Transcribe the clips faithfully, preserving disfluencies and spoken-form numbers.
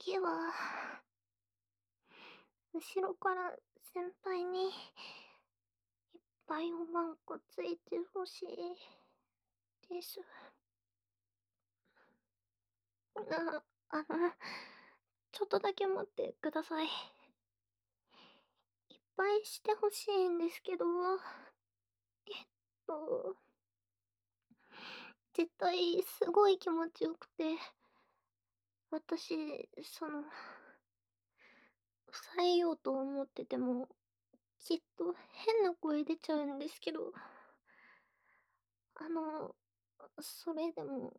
次は、後ろから先輩に、いっぱいおまんこついてほしいです。あ、あの、ちょっとだけ待ってください。いっぱいしてほしいんですけど、えっと、絶対すごい気持ちよくて、私、その、抑えようと思ってても、きっと変な声出ちゃうんですけど、あの、それでも、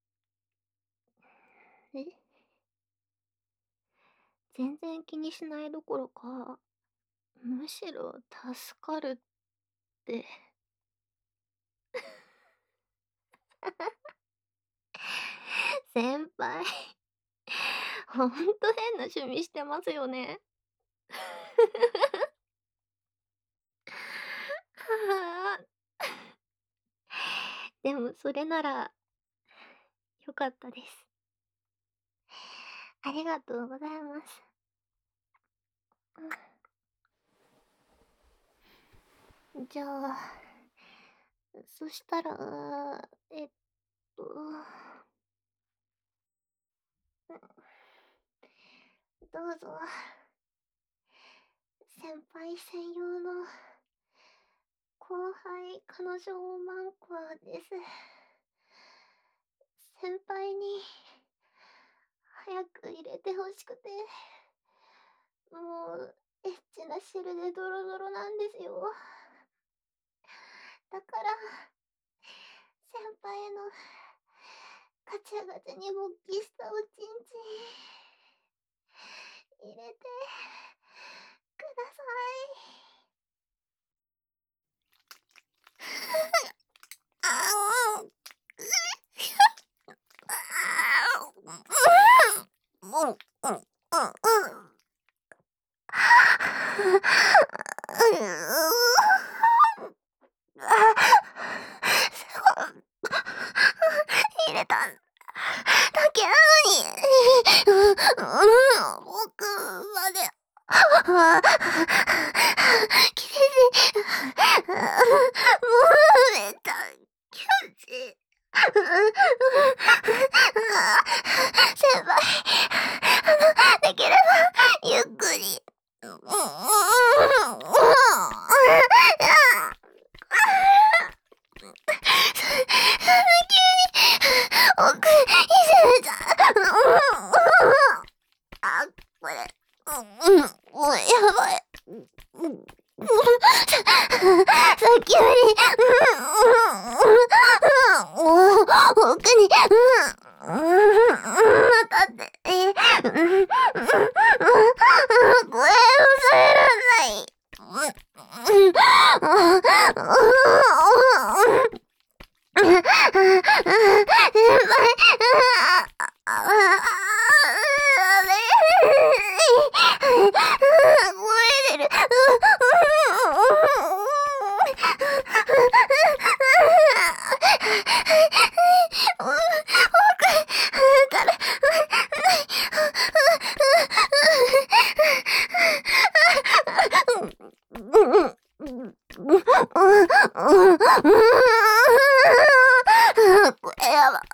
え全然気にしないどころか、むしろ助かるって。先輩、ほんと変な趣味してますよね。はあ。でもそれなら、良かったです。ありがとうございます。うん。じゃあ、そしたら、えっと、どうぞ。先輩専用の後輩彼女マンコアです。先輩に早く入れてほしくて、もうエッチな汁でドロドロなんですよ。だから先輩のガチャガチャに勃起したおちんちん入れてください。あん。うんうんうんうん。入れただけなのに、奥まで切れて、もうめた気持ちいい。先輩、あの、できればゆっくり。奥に攻めた。あ、これ、うん、もうやばい。さっきより、奥に、またって、声を抑えらんない。先輩、声出る。これやば。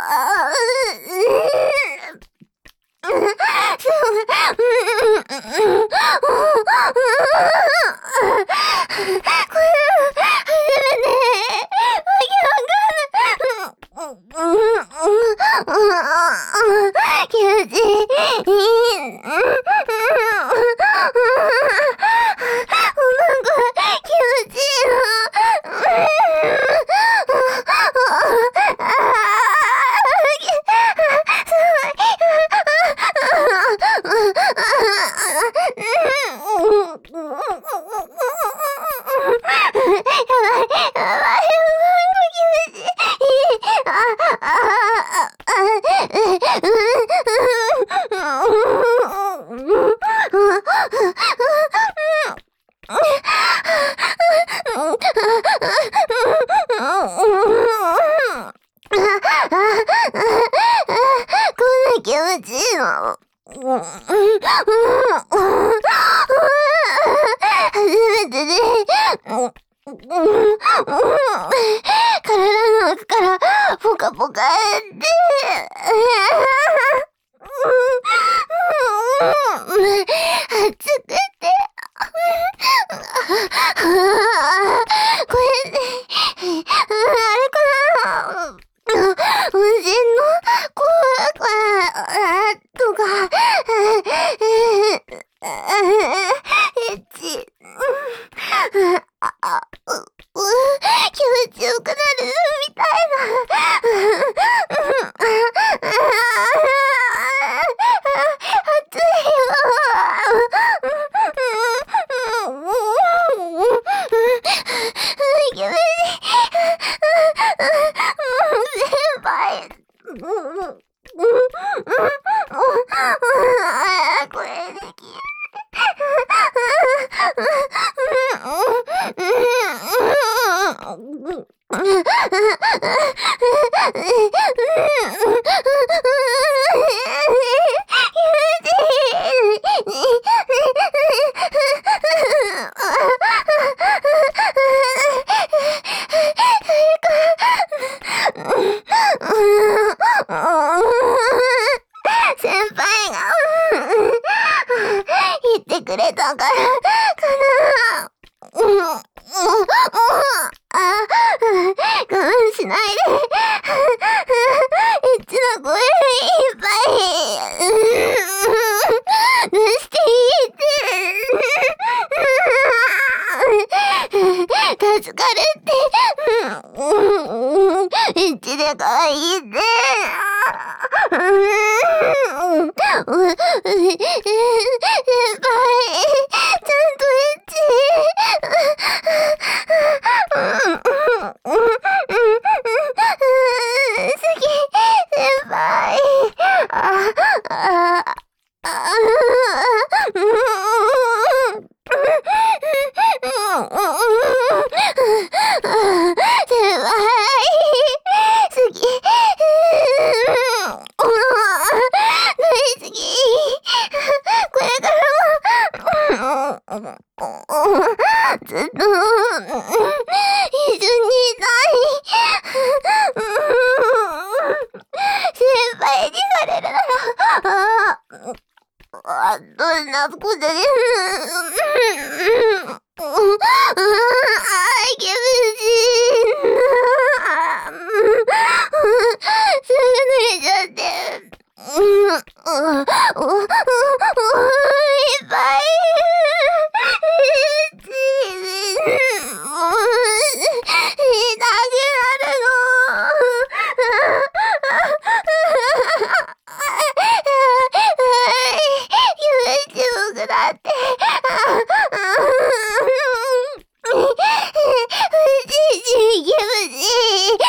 気持ちいいの。 うん、うん、うん、初めてで、うん、うん、体の奥からポカポカって、暑くて、これで、あれかな、温泉の効果とか、エッチ、あ、あ、う、う、気持ちよくなるみたいな。暑いよ。気持ちいい。先輩。これできる。先輩が言ってくれたからかな。うん、うん、あ、我慢しないで。エッチな声いっぱい出していいって。助かるって。エッチで可愛いって。先輩、ちゃんとエッチ。好き、先輩。あ、あ、あ、先輩、好き。大好き。これからも、ずっと、一緒にいたい。先輩にされるなら、ああ、どんなことでも、気持ちいいな。すぐ濡れちゃって。うん、うん、いっぱい、エッチ、痛くなるの。気持ちよくなって。気持ちいい。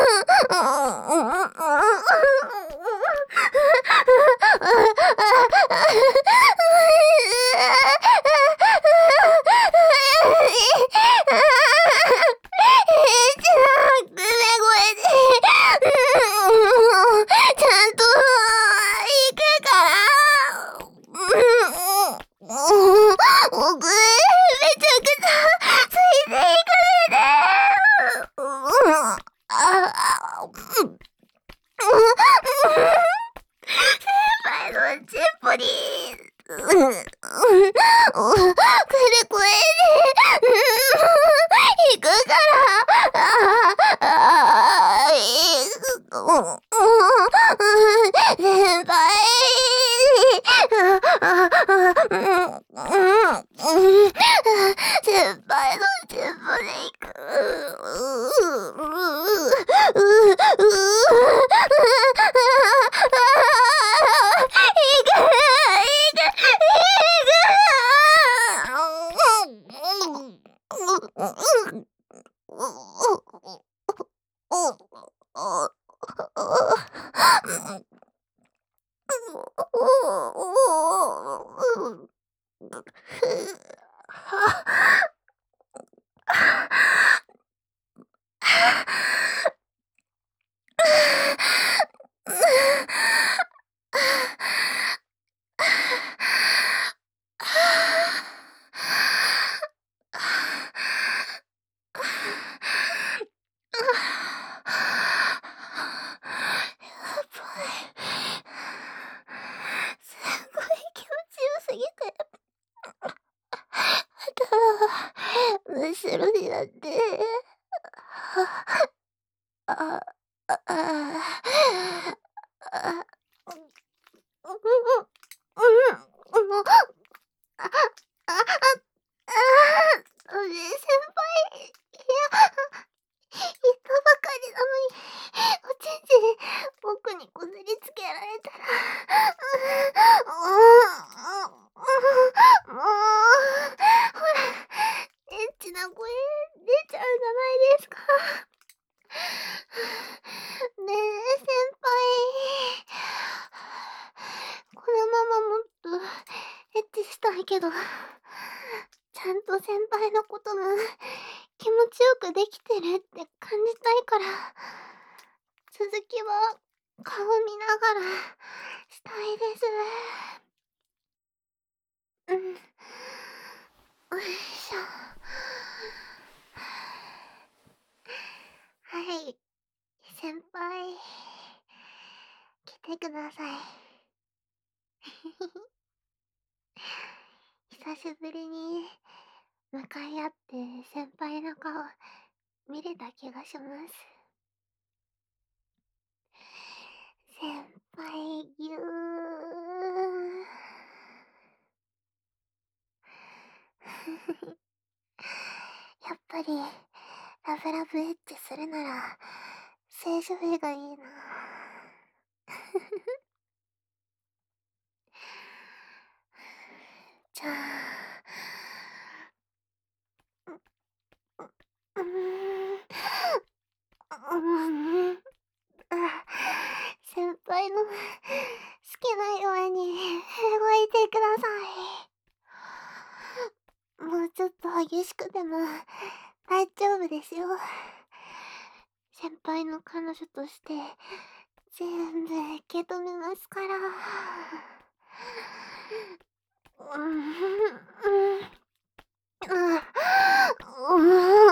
ちゃんと行くから。僕、めちゃくちゃついていかないで。先輩のチンポに、くる声で、行くから。先輩。先輩のチンポで行後ろになって、あ、あ、あ、あ、あ、うん、うん、うん、もう、あ、あ、あ、あ、あ、ねえ、先輩、いや、言ったばかりなのに、おちんちん、僕にこすりつけられたら、もう、ほら、エッチな声出ちゃうじゃないですか。ねえ、先輩。このままもっとエッチしたいけど、ちゃんと先輩のことが気持ちよくできてるって感じたいから、続きは顔見ながらしたいです。うん。よいしょ。はい。先輩、来てください。久しぶりに向かい合って先輩の顔見れた気がします。先輩ぎゅー。やっぱりラブラブエッチするなら正常位がいいな。じゃあ、う、う、うーん、あ、先輩の好きなように動いてください。もうちょっと激しくても大丈夫ですよ。先輩の彼女として全部受け止めますから。うん、うん、うん、うん、うん。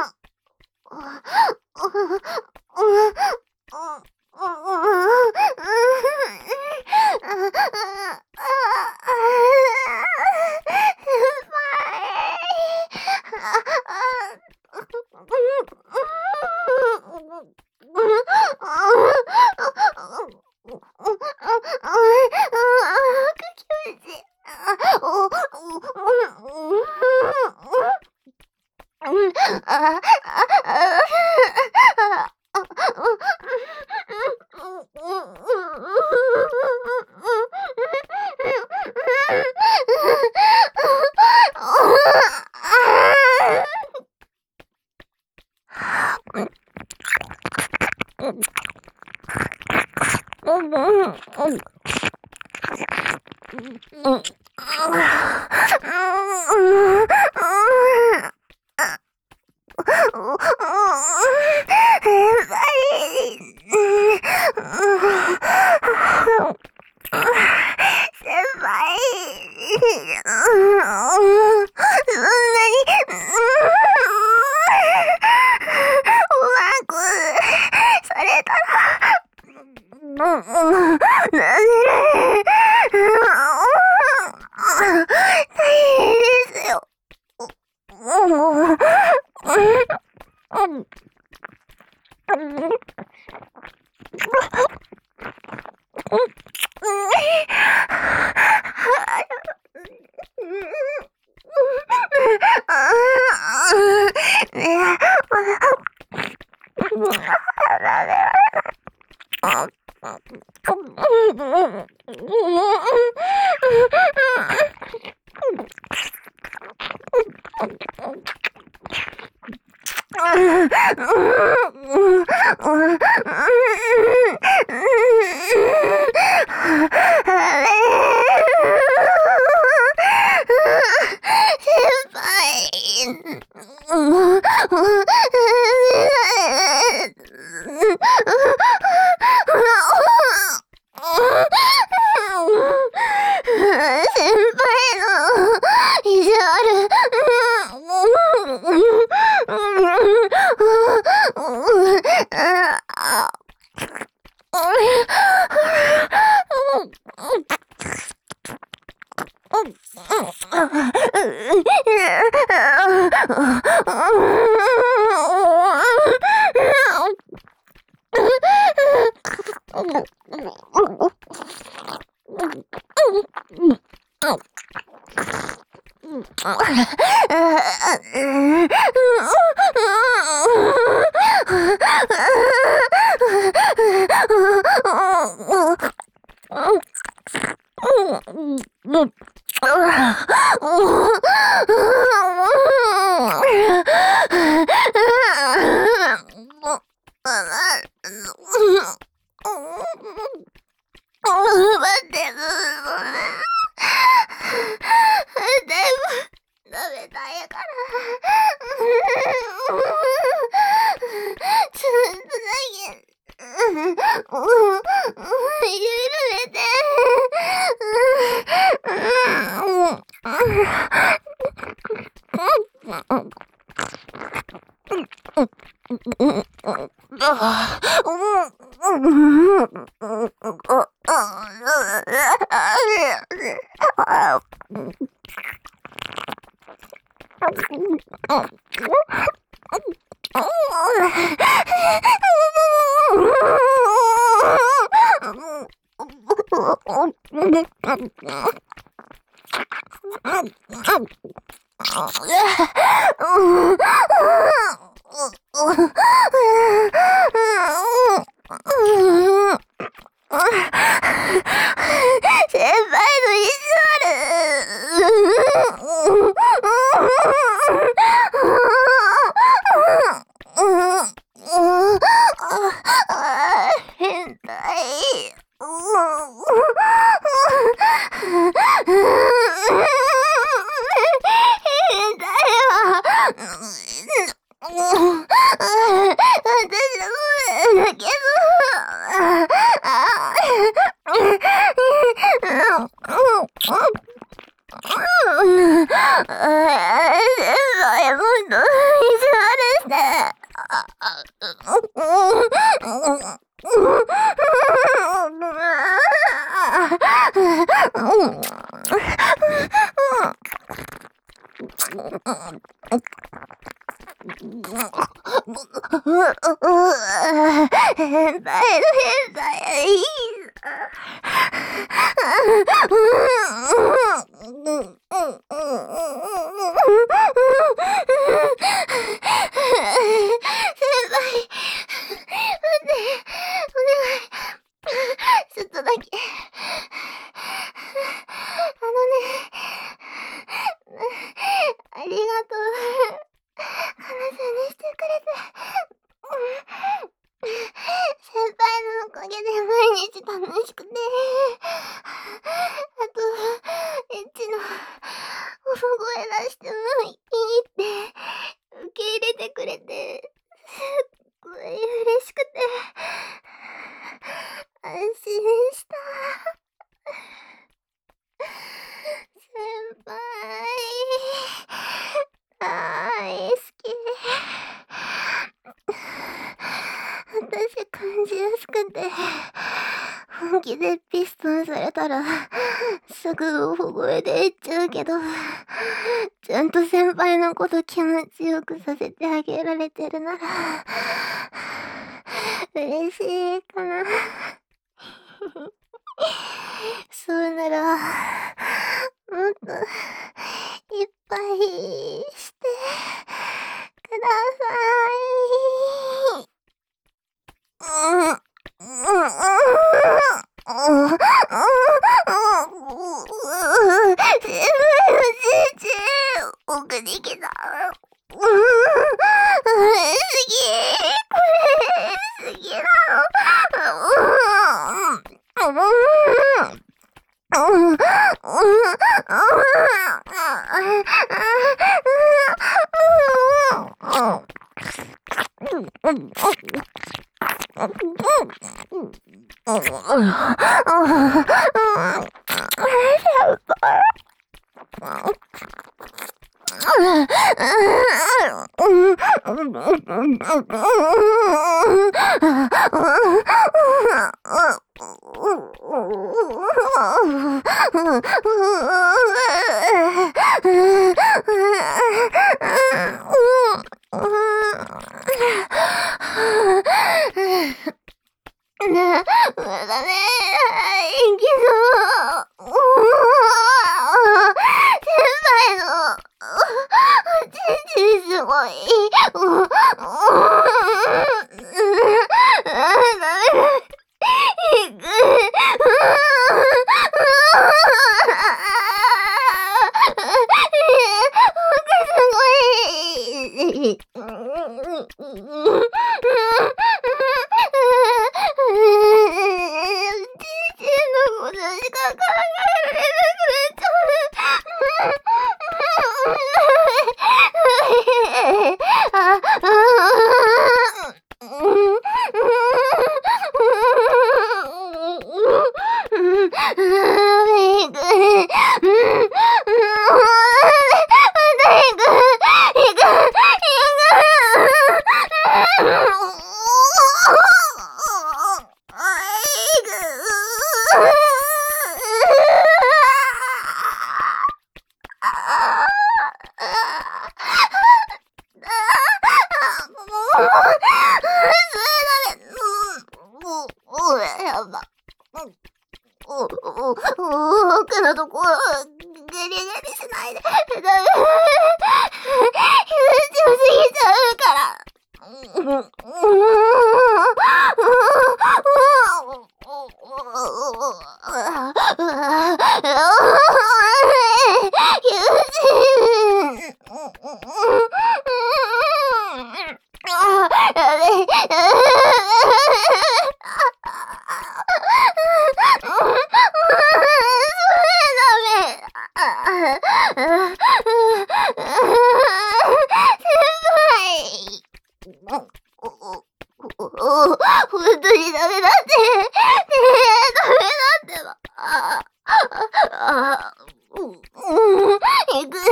待って、でも、食べたいから。ちょっとだけ。許めて。先輩の意地悪。変態。変態は。私はそうだけど。変態の変態いいちょっとだけ。あのね、ありがとう。彼女にしてくれて。先輩のおかげで毎日楽しくて。あと、エッチの大声出してもいいって受け入れてくれて、すっごい嬉しくて。安心した。先輩、大好き。私感じやすくて、本気でピストンされたら、すぐ大声で言っちゃうけど、ちゃんと先輩のこと気持ちよくさせてあげられてるなら、嬉しいかな。そうなら、もっといっぱいしてください。うん、うん、うん、うん、先輩のじいち奥に来た。うん、好き、これ好きなの。うん、うん。 ねえ、だねえ、けど、先輩の、ちんちんすごい、うん、ダメだ。いく、すごい。奥のところ、ゲリゲリしないで。ダメ。強すぎちゃうから。ほんとにダメだって。ねえ、ダメだってば。ああ、うん、行く、行く、行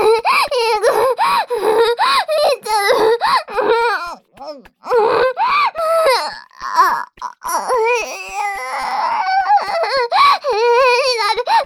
っちゃう。ああ、になる。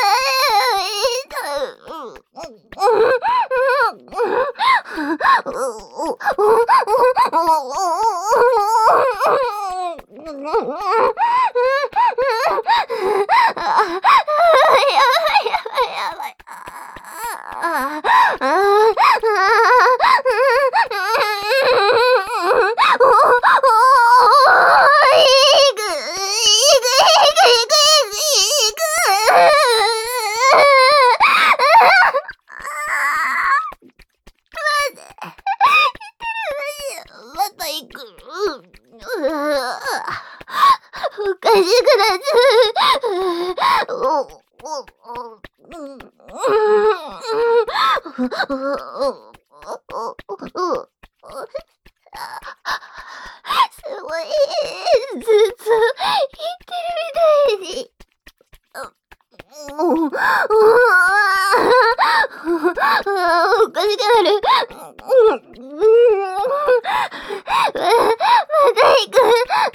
おかしくなっちゃう。すごい、ずっと言ってるみたいに。おかしくなる。また行く。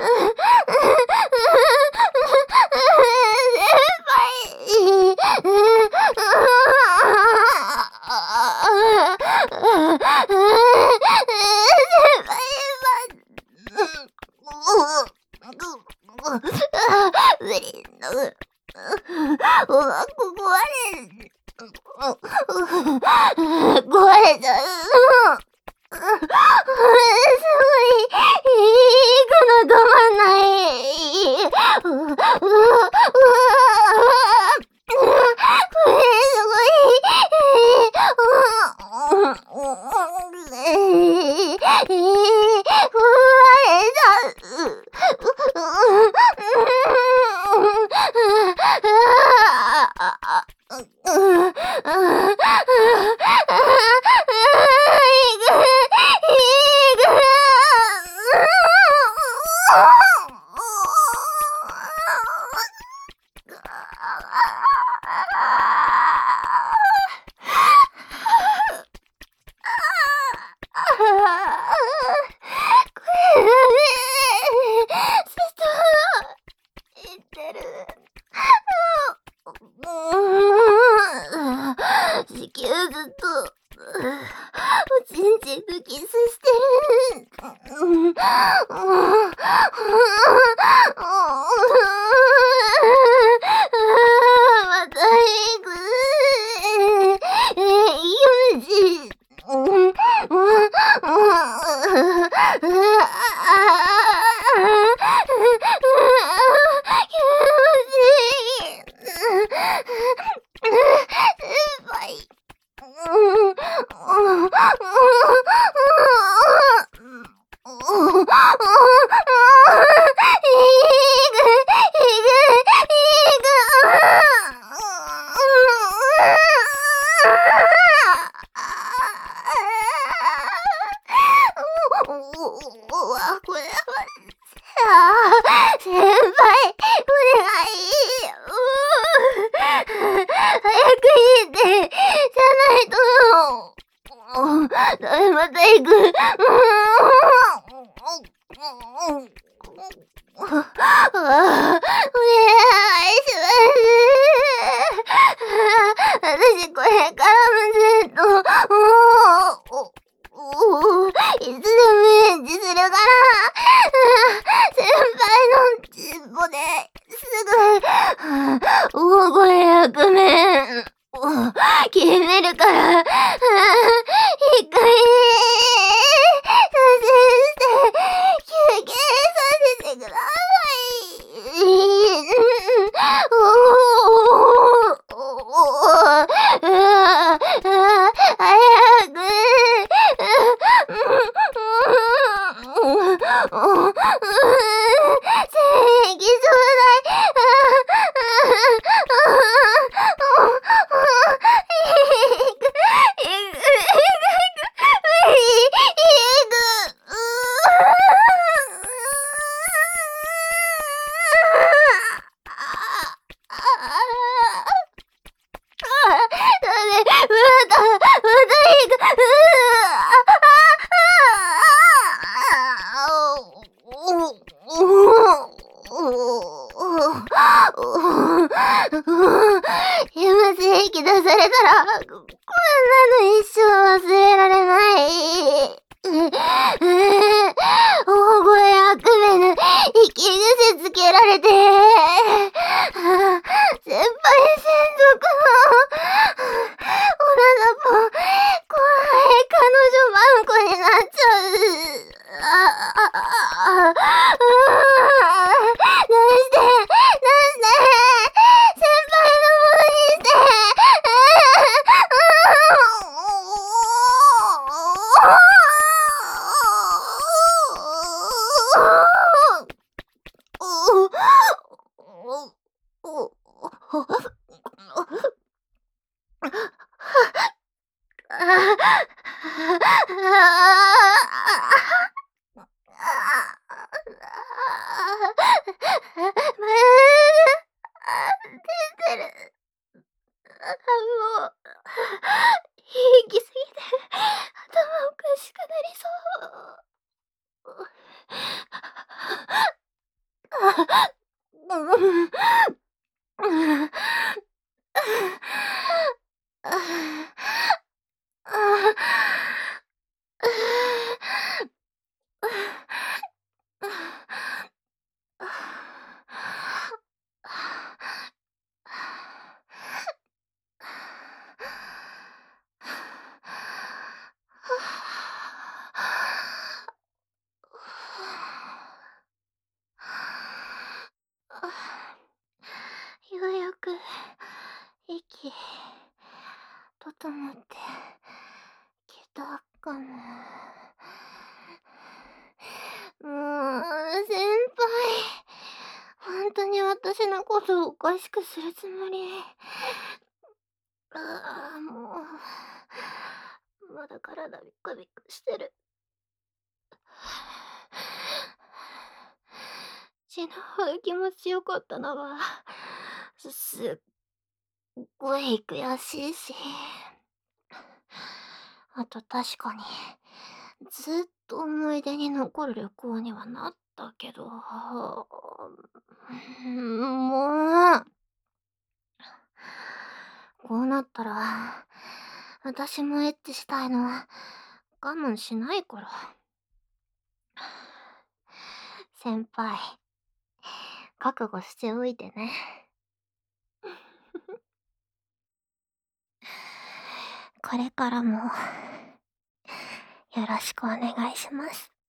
壊れちゃう。すごい、行くの止まんない。うううこれすごい。子宮ずっっと、おちんちんとキスしてる。うん。うん。また行く。え、ユージ。うん。うん。うん。先輩。うわ、これは、ああ、先輩、お願い。うー早く言って、じゃないと。うん、だめまた行く。うーん。ああ、お願いします。私これからもずっと、おおおお、いつでも返事するから、先輩のちんぽですぐ、大声役面、決めるから、一回、蘇生して、休憩させてください。おおおお早く。正義ちょうだい。今正規出されたら、こんなの一生忘れられない。大声悪夢の息癖つけられて、先輩専属のオナナポ、怖い彼女マンコになっちゃう。ああああどうして、どうして、先輩のものにして。出てる。もう、行き過ぎて、頭おかしくなりそう。ようやく息整ってきたかも。もう先輩、本当に私のことをおかしくするつもり。ああ、もうまだ体ビクビクしてる。血の方が気持ちよかったのはすっごい悔しいし、あと確かにずっと思い出に残る旅行にはなったけど、もうこうなったら私もエッチしたいの我慢しないから。先輩、覚悟しておいてね。これからもよろしくお願いします。